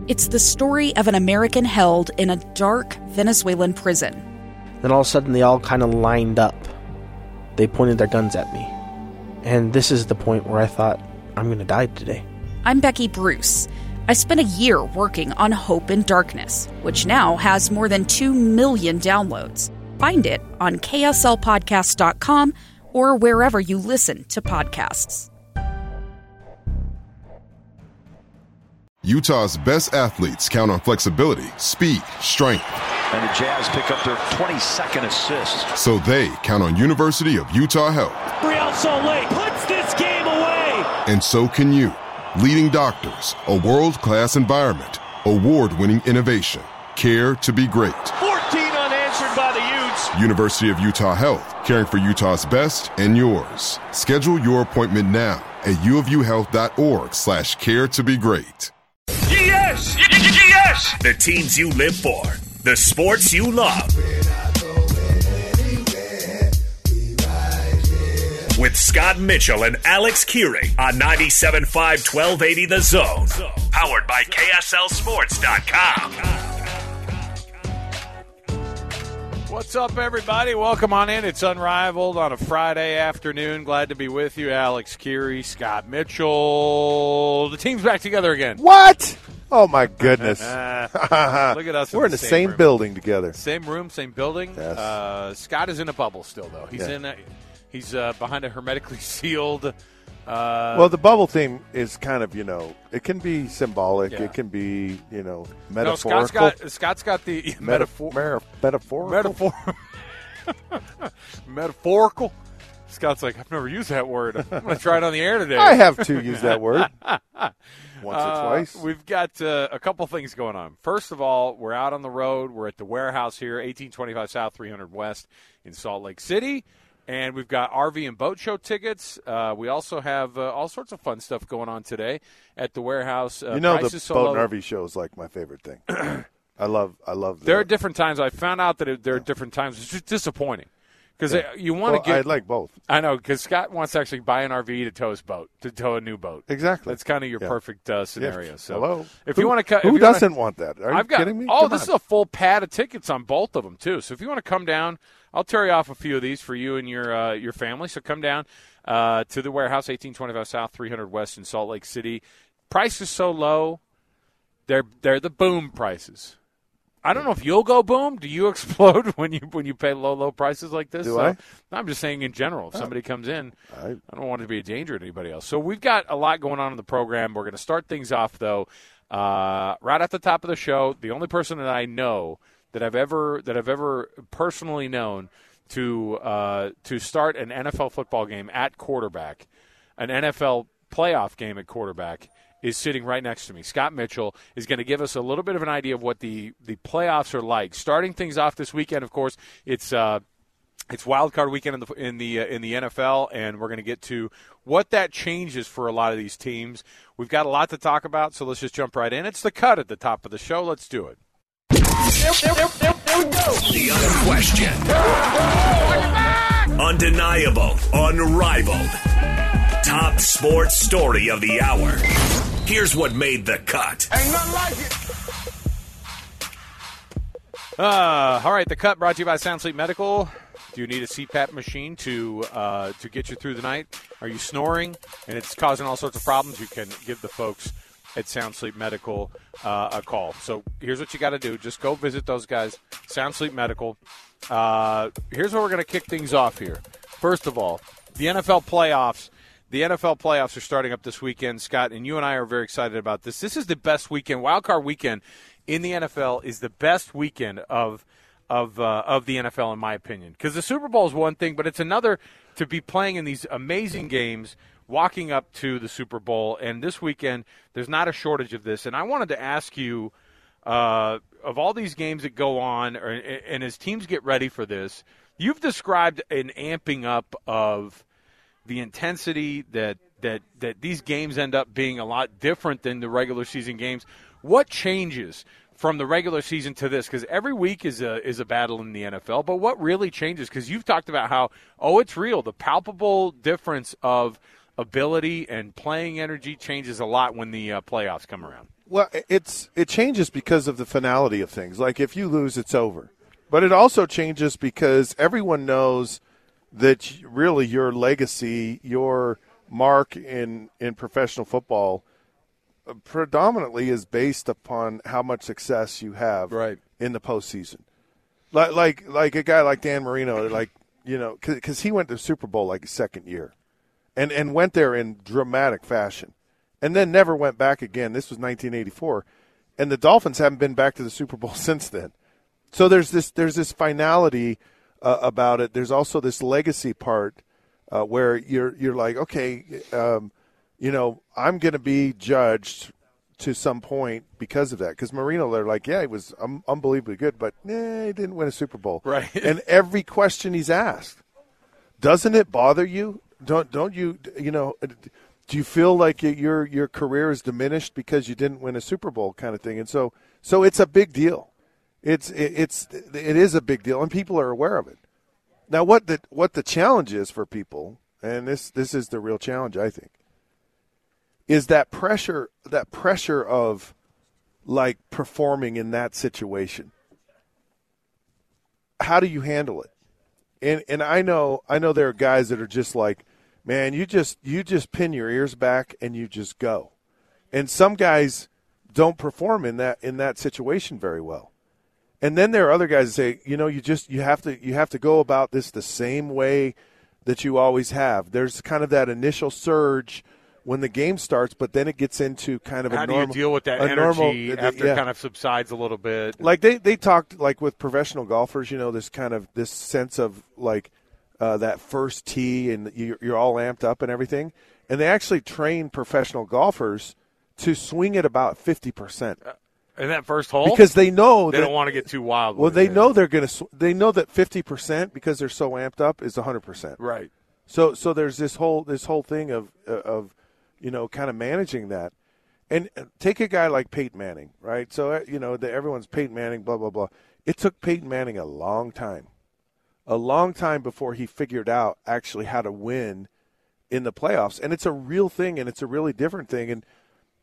It's the story of an American held in a dark Venezuelan prison. Then all of a sudden they all kind of lined up. They pointed their guns at me. And this is the point where I thought, I'm going to die today. I'm Becky Bruce. I spent a year working on Hope in Darkness, which now has more than 2 million downloads. Find it on kslpodcast.com or wherever you listen to podcasts. Utah's best athletes count on flexibility, speed, strength. And the Jazz pick up their 22nd assist. So they count on University of Utah Health. Real Salt Lake puts this game away. And so can you. Leading doctors, a world-class environment, award-winning innovation, care to be great. 14 unanswered by the Utes. University of Utah Health, caring for Utah's best and yours. Schedule your appointment now at uofuhealth.org/care to be great. Yes! Yes! The teams you live for. The sports you love. With Scott Mitchell and Alex Keary on 97.5 1280 The Zone. Powered by KSLSports.com. What's up, everybody? Welcome on in. It's Unrivaled on a Friday afternoon. Glad to be with you. Alex Keary, Scott Mitchell. The team's back together again. What? Oh, my goodness. Look at us. We're in the same building together. Same room, same building. Yes. Scott is in a bubble still, though. He's behind a hermetically sealed. Well, the bubble theme is kind of, it can be symbolic. Yeah. It can be, metaphorical. No, Scott's got the metaphorical. Metaphorical. Scott's like, I've never used that word. I'm going to try it on the air today. I have to use that word. Once or twice. We've got a couple things going on. First of all, we're out on the road. We're at the warehouse here, 1825 South, 300 West in Salt Lake City. And we've got RV and boat show tickets. We also have all sorts of fun stuff going on today at the warehouse. The boat and RV show is like my favorite thing. I love There are different times. I found out that there are different times. It's just disappointing. Because you want to get. I like both. I know, because Scott wants to actually buy an RV to tow his boat, to tow a new boat. Exactly. That's kind of your perfect scenario. So hello. If you want to cut, who doesn't want that? Are you kidding me? Oh, this is a full pad of tickets on both of them too. So if you want to come down, I'll tear you off a few of these for you and your family. So come down to the warehouse, 1825 South, 300 West in Salt Lake City. Price is so low; they're the boom prices. I don't know if you'll go boom. Do you explode when you pay low prices like this? Do I? I'm just saying in general. If somebody comes in, I don't want it to be a danger to anybody else. So we've got a lot going on in the program. We're going to start things off, though, right at the top of the show. The only person that I know that I've ever personally known to start an NFL football game at quarterback, an NFL playoff game at quarterback, is sitting right next to me. Scott Mitchell is going to give us a little bit of an idea of what the playoffs are like. Starting things off this weekend, of course, it's wild card weekend in the NFL, and we're going to get to what that changes for a lot of these teams. We've got a lot to talk about, so let's just jump right in. It's the cut at the top of the show. Let's do it. There we go. The unquestioned, undeniable, unrivaled, top sports story of the hour. Here's what made the cut. Ain't nothing like it. All right, the cut brought to you by Sound Sleep Medical. Do you need a CPAP machine to get you through the night? Are you snoring and it's causing all sorts of problems? You can give the folks at Sound Sleep Medical a call. So here's what you got to do. Just go visit those guys, Sound Sleep Medical. Here's where we're going to kick things off here. First of all, the NFL playoffs. The NFL playoffs are starting up this weekend, Scott, and you and I are very excited about this. This is the best weekend. Wild Card weekend in the NFL is the best weekend of the NFL, in my opinion. Because the Super Bowl is one thing, but it's another to be playing in these amazing games, walking up to the Super Bowl. And this weekend, there's not a shortage of this. And I wanted to ask you, of all these games that go on, and as teams get ready for this, you've described an amping up of the intensity that these games end up being a lot different than the regular season games. What changes from the regular season to this? Because every week is a battle in the NFL, but what really changes? Because you've talked about how, it's real. The palpable difference of ability and playing energy changes a lot when the playoffs come around. Well, it changes because of the finality of things. Like if you lose, it's over. But it also changes because everyone knows that really your legacy, your mark in professional football predominantly is based upon how much success you have in the postseason. Like a guy like Dan Marino, because he went to the Super Bowl like his second year and went there in dramatic fashion and then never went back again. This was 1984, and the Dolphins haven't been back to the Super Bowl since then. So there's this finality about it. There's also this legacy part where you're like, okay, I'm going to be judged to some point because of that. Because Marino, they're like, yeah, he was unbelievably good, but he didn't win a Super Bowl. Right. And every question he's asked, doesn't it bother you? Don't you, do you feel like your career is diminished because you didn't win a Super Bowl kind of thing? And so it's a big deal. It is a big deal, and people are aware of it. Now, what the challenge is for people, and this is the real challenge, I think, is that pressure of like performing in that situation. How do you handle it? And I know there are guys that are just like, man, you just pin your ears back and you just go. And some guys don't perform in that situation very well. And then there are other guys that say, you have to go about this the same way that you always have. There's kind of that initial surge when the game starts, but then it gets into kind of how a normal. How do you deal with that energy after it kind of subsides a little bit? Like they talked like with professional golfers, this sense of like that first tee and you're all amped up and everything, and they actually train professional golfers to swing at about 50%. In that first hole? Because they know they don't want to get too wild. Well, they know they're going to. They know that 50% because they're so amped up is 100%. Right. So there's this whole thing of kind of managing that, and take a guy like Peyton Manning, right? So everyone's Peyton Manning, blah blah blah. It took Peyton Manning a long time before he figured out actually how to win in the playoffs, and it's a real thing, and it's a really different thing, and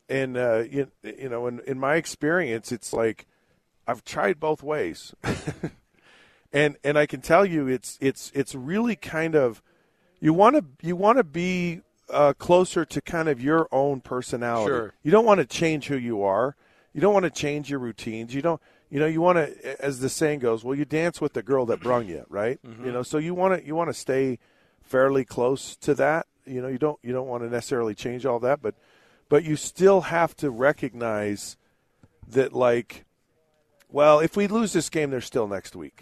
in my experience, it's like I've tried both ways, and I can tell you, it's really kind of you want to be closer to kind of your own personality. Sure. You don't want to change who you are. You don't want to change your routines. You don't. You want to, as the saying goes, well, you dance with the girl that brung you, right? Mm-hmm. So you want to stay fairly close to that. You don't want to necessarily change all that, but you still have to recognize that, like, well, if we lose this game, there's still next week.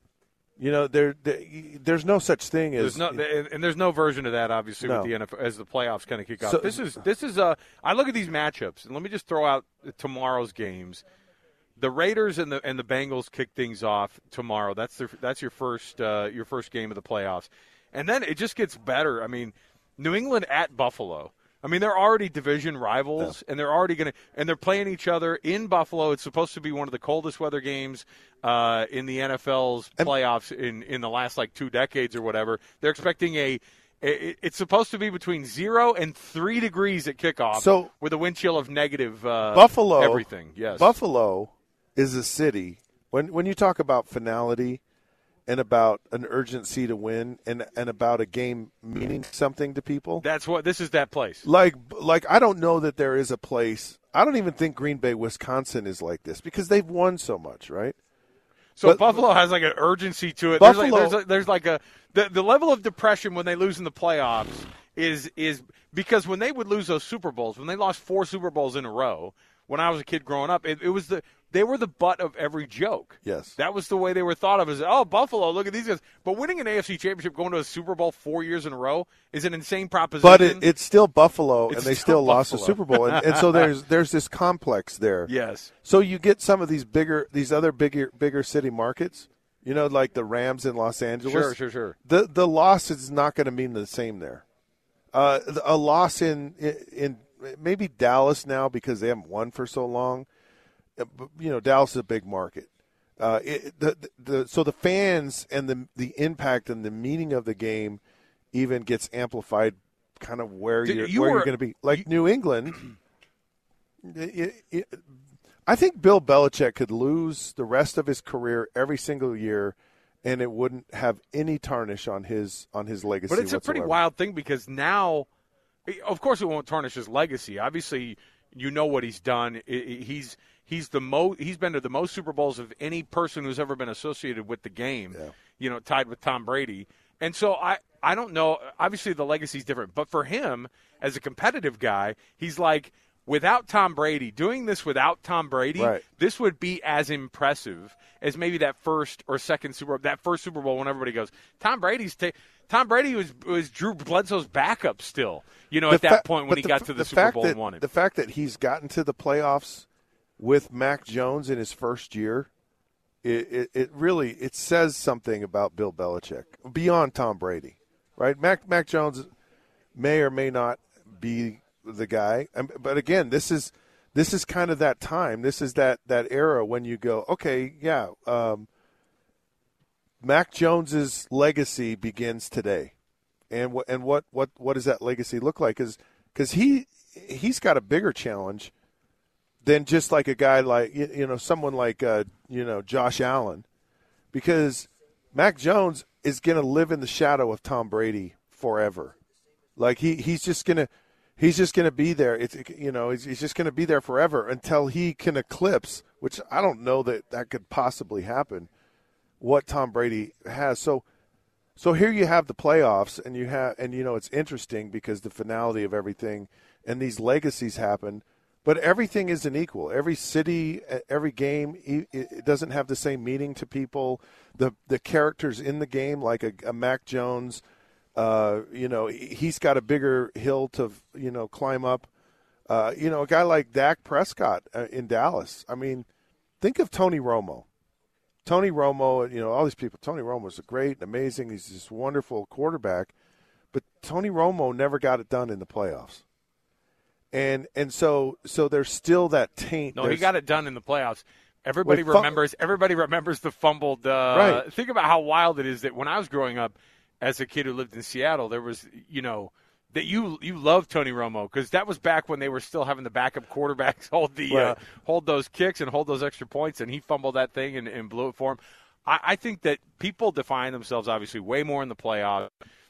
There's no such thing as there's no version of that, obviously, with the NFL as the playoffs kind of kick off. So, this is I look at these matchups, and let me just throw out tomorrow's games. The Raiders and the Bengals kick things off tomorrow. That's your first game of the playoffs, and then it just gets better. I mean, New England at Buffalo. I mean, they're already division rivals, and they're already and they're playing each other in Buffalo. It's supposed to be one of the coldest weather games in the NFL's playoffs in the last, 2 decades or whatever. They're expecting it's supposed to be between 0 and 3 degrees at kickoff, with a wind chill of negative Buffalo, everything. Yes. Buffalo is a city. When you talk about finality and about an urgency to win and about a game meaning something to people. This is that place. Like I don't know that there is a place. I don't even think Green Bay, Wisconsin is like this because they've won so much, right? So Buffalo has an urgency to it. Buffalo, there's the level of depression when they lose in the playoffs is because when they would lose those Super Bowls, when they lost 4 Super Bowls in a row, when I was a kid growing up, they were the butt of every joke. Yes. That was the way they were thought of as, Buffalo, look at these guys. But winning an AFC championship, going to a Super Bowl 4 years in a row is an insane proposition. But it's still Buffalo, and they still lost the Super Bowl. And so there's this complex there. Yes. So you get some of these other bigger city markets, like the Rams in Los Angeles. Sure. The loss is not going to mean the same there. A loss in maybe Dallas now because they haven't won for so long. Dallas is a big market. So the fans and the impact and the meaning of the game even gets amplified kind of where you're going to be. Like New England, I think Bill Belichick could lose the rest of his career every single year, and it wouldn't have any tarnish on his legacy. But it's whatsoever. a pretty wild thing because now, of course, it won't tarnish his legacy. Obviously, you know what he's done. He's been to the most Super Bowls of any person who's ever been associated with the game. Yeah. Tied with Tom Brady. And so I don't know. Obviously, the legacy's different, but for him as a competitive guy, he's like, without Tom Brady, doing this without Tom Brady, right, this would be as impressive as maybe that first or second Super Bowl. That first Super Bowl when everybody goes, Tom Brady was Drew Bledsoe's backup still. At that point when he got to the Super Bowl and won it. The fact that he's gotten to the playoffs with Mac Jones in his first year, it really says something about Bill Belichick beyond Tom Brady, right? Mac Jones may or may not be the guy, but again, this is kind of that time. This is that era when you go, okay, yeah, Mac Jones's legacy begins today, and what does that legacy look like? Because he's got a bigger challenge than just like a guy like someone like Josh Allen, because Mac Jones is going to live in the shadow of Tom Brady forever. Like he's just going to be there. He's just going to be there forever until he can eclipse, which I don't know that could possibly happen, what Tom Brady has. So here you have the playoffs, and it's interesting because the finality of everything and these legacies happen, but everything isn't equal. Every city, every game, it doesn't have the same meaning to people. The characters in the game, like a Mac Jones, he's got a bigger hill to climb up. A guy like Dak Prescott in Dallas. I mean, think of Tony Romo. Tony Romo, all these people. Tony Romo's great and amazing. He's this wonderful quarterback, but Tony Romo never got it done in the playoffs. And so there's still that taint. No, he got it done in the playoffs. Everybody remembers the fumbled. Right. Think about how wild it is that when I was growing up as a kid who lived in Seattle, there was, that you loved Tony Romo because that was back when they were still having the backup quarterbacks hold those kicks and hold those extra points, and he fumbled that thing and blew it for him. I think that people define themselves obviously way more in the playoffs.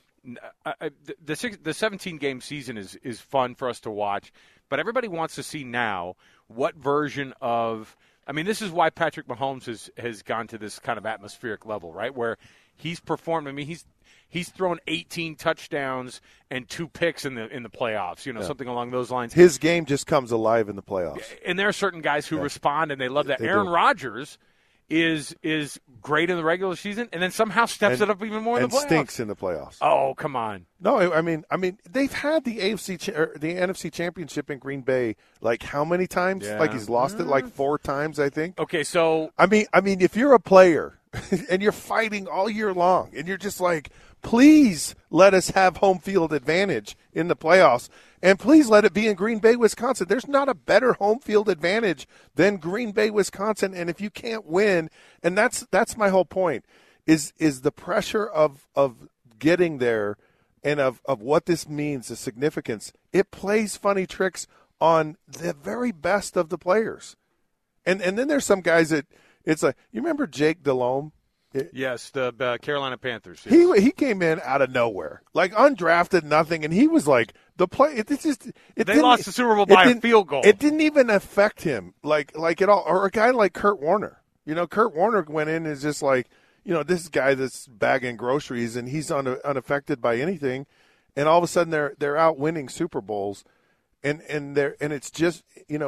The 17-game season is fun for us to watch, but everybody wants to see now what version of – I mean, this is why Patrick Mahomes has gone to this kind of atmospheric level, right, where he's performed – I mean, he's thrown 18 touchdowns and 2 picks in the playoffs, something along those lines. His game just comes alive in the playoffs. And there are certain guys who respond, and they love that. Aaron Rodgers is great in the regular season, and then somehow steps it up even more in the playoffs. And stinks in the playoffs. Oh, come on! No, I mean, they've had the NFC Championship in Green Bay like how many times? Yeah. Like he's lost it like 4 times, I think. Okay, so I mean, if you're a player and you're fighting all year long, and you're just like, please let us have home field advantage in the playoffs. And please let it be in Green Bay, Wisconsin. There's not a better home field advantage than Green Bay, Wisconsin. And if you can't win, and that's my whole point, is the pressure of getting there and of what this means, the significance. It plays funny tricks on the very best of the players. And then there's some guys that it's like, you remember Jake Delhomme? Yes, the Carolina Panthers. Yes. He came in out of nowhere, like undrafted, nothing, and he was like the play. They lost the Super Bowl by a field goal. It didn't even affect him like at all. Or a guy like Kurt Warner. Kurt Warner went in and is just like, this guy that's bagging groceries and he's unaffected by anything, and all of a sudden they're out winning Super Bowls, and it's just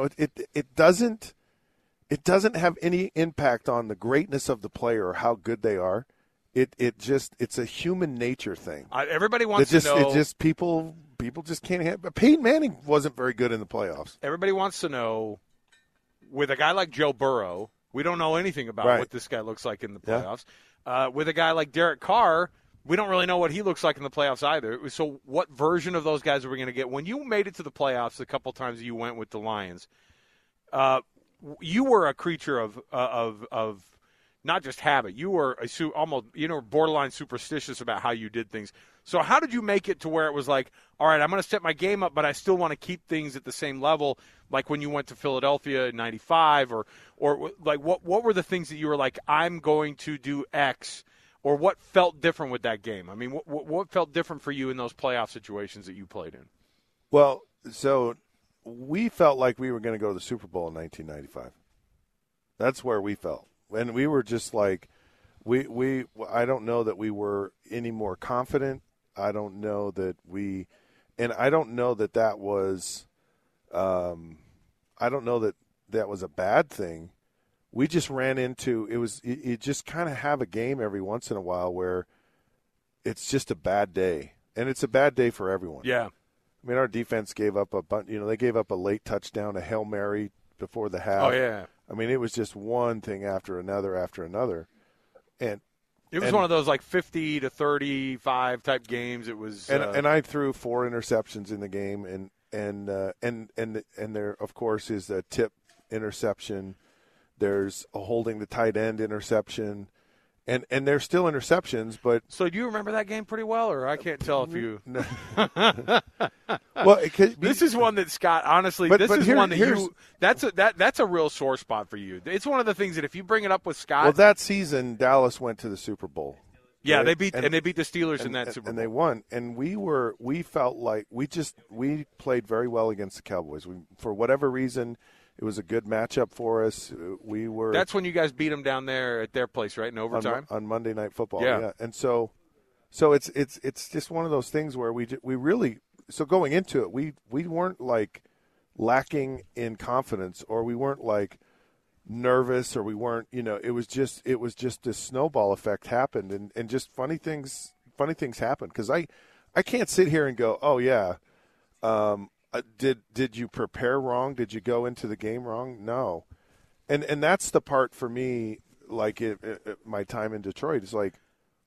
it doesn't have any impact on the greatness of the player or how good they are. It's a human nature thing. Everybody wants to know. It just people just can't have. Peyton Manning wasn't very good in the playoffs. Everybody wants to know, with a guy like Joe Burrow, we don't know anything about what this guy looks like in the playoffs. Yeah. With a guy like Derek Carr, we don't really know what he looks like in the playoffs either. So what version of those guys are we going to get? When you made it to the playoffs a couple times you went with the Lions, you were a creature of not just habit. You were almost borderline superstitious about how you did things. So how did you make it to where it was like, all right, I'm going to step my game up, but I still want to keep things at the same level, like when you went to Philadelphia in '95, or like what were the things that you were like, I'm going to do X, or what felt different with that game? I mean, what felt different for you in those playoff situations that you played in? Well, so we felt like we were going to go to the Super Bowl in 1995. That's where we felt. And we were just like, I don't know that we were any more confident. I don't know that I don't know that was, I don't know that was a bad thing. We just ran into, you just kind of have a game every once in a while where it's just a bad day. And it's a bad day for everyone. Yeah. I mean, our defense gave up they gave up a late touchdown, a Hail Mary before the half. Oh, yeah. I mean, it was just one thing after another. And it was one of those like 50 to 35 type games. It was, and I threw 4 interceptions in the game, and there of course is a tip interception. There's a holding the tight end interception, and there's still interceptions. But so do you remember that game pretty well, or I can't tell if you? No. Well, this is one that Scott. Honestly, one that you. That's a real sore spot for you. It's one of the things that if you bring it up with Scott. Well, that season Dallas went to the Super Bowl. Yeah, right? they beat the Steelers in that Super Bowl, and they won. And we felt like we played very well against the Cowboys. For whatever reason, it was a good matchup for us. That's when you guys beat them down there at their place, right, in overtime on Monday Night Football. Yeah. And so it's just one of those things where we really. So going into it, we weren't like lacking in confidence, or we weren't like nervous, or we weren't, it was just this snowball effect happened, and just funny things happened, because I can't sit here and go, oh yeah, did you prepare wrong? Did you go into the game wrong? No, and that's the part for me, like my time in Detroit is like,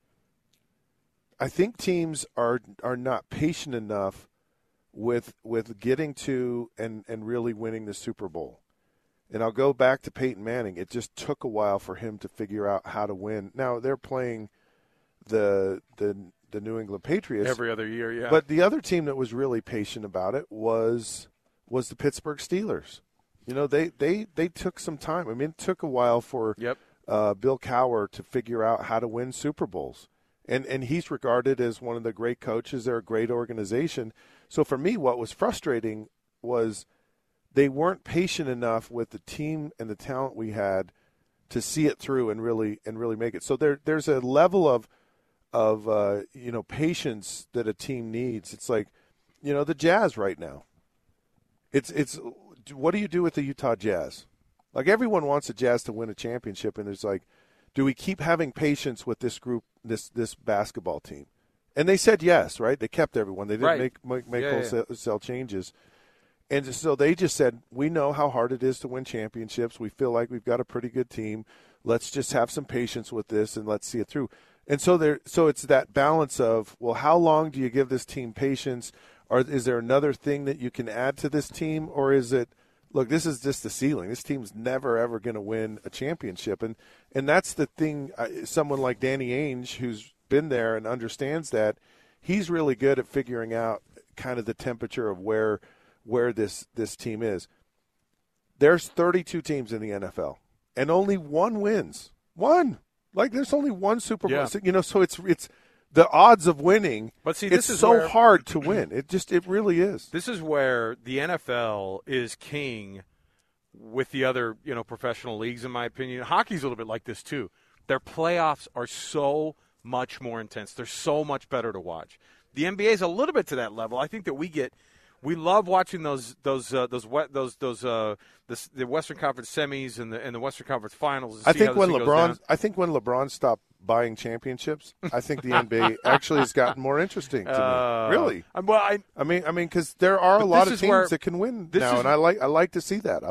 I think teams are not patient enough with getting to and really winning the Super Bowl. And I'll go back to Peyton Manning. It just took a while for him to figure out how to win. Now they're playing the New England Patriots every other year, yeah. But the other team that was really patient about it was the Pittsburgh Steelers. They took some time. I mean, it took a while for Bill Cowher to figure out how to win Super Bowls. And he's regarded as one of the great coaches. They're a great organization. So for me, what was frustrating was they weren't patient enough with the team and the talent we had to see it through and really make it. So there's a level of patience that a team needs. It's like, the Jazz right now. It's what do you do with the Utah Jazz? Like, everyone wants the Jazz to win a championship, and it's like, do we keep having patience with this group, this basketball team? And they said yes, right? They kept everyone. They didn't make wholesale changes. And so they just said, we know how hard it is to win championships. We feel like we've got a pretty good team. Let's just have some patience with this and let's see it through. And so it's that balance of, well, how long do you give this team patience? Or is there another thing that you can add to this team? Or is it, look, this is just the ceiling. This team's never, ever going to win a championship. And that's the thing. Someone like Danny Ainge, who's been there and understands that, he's really good at figuring out kind of the temperature of where this team is. There's 32 teams in the NFL, and only one wins. One. Like, there's only one Super Bowl. Yeah. So it's the odds of winning. But see, it's so hard to win. It really is. This is where the NFL is king with the other, professional leagues, in my opinion. Hockey's a little bit like this too. Their playoffs are so much more intense. They're so much better to watch. The NBA is a little bit to that level. I think that we love watching the Western Conference semis and the Western Conference Finals. I think when LeBron stopped buying championships, I think the NBA actually has gotten more interesting to me. Really? Well, I mean, because there are a lot of teams that can win now, and I like to see that.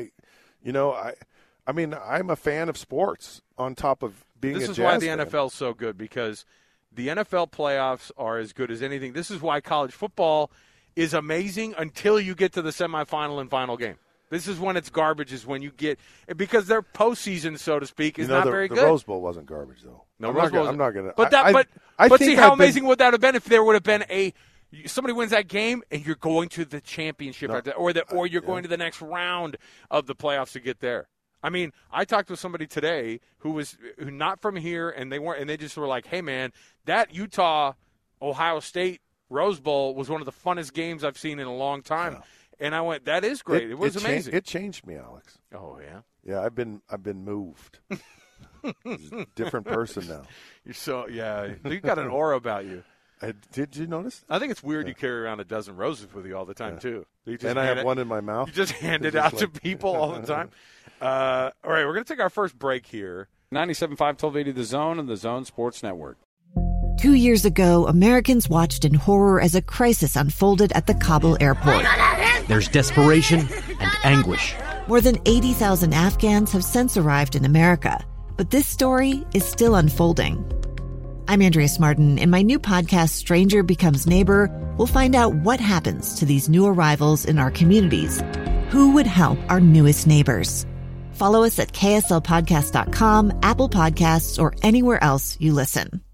I'm a fan of sports on top of being a Jazz fan. This is why the NFL is so good, because the NFL playoffs are as good as anything. This is why college football is amazing until you get to the semifinal and final game. This is when it's garbage. Is when you get because their postseason, so to speak, is not very good. The Rose Bowl wasn't garbage though. No, I'm not going to. But see how amazing would that have been if there would have been somebody wins that game and you're going to the championship or you're going to the next round of the playoffs to get there. I mean, I talked to somebody today who not from here and they just were like, "Hey man, that Utah Ohio State Rose Bowl was one of the funnest games I've seen in a long time." Yeah. And I went, "That is great. It was amazing." It changed me, Alex. Oh yeah. Yeah, I've been moved. Different person now. You got an aura about you. Did you notice? I think it's weird you carry around a dozen roses with you all the time too. And I have one in my mouth. You just hand it out to people all the time. All right, we're going to take our first break here. 97.5 1280 The Zone and the Zone Sports Network. 2 years ago, Americans watched in horror as a crisis unfolded at the Kabul airport. There's desperation and anguish. More than 80,000 Afghans have since arrived in America, but this story is still unfolding. I'm Andrea Smartin. In my new podcast, Stranger Becomes Neighbor, we'll find out what happens to these new arrivals in our communities. Who would help our newest neighbors? Follow us at kslpodcast.com, Apple Podcasts, or anywhere else you listen.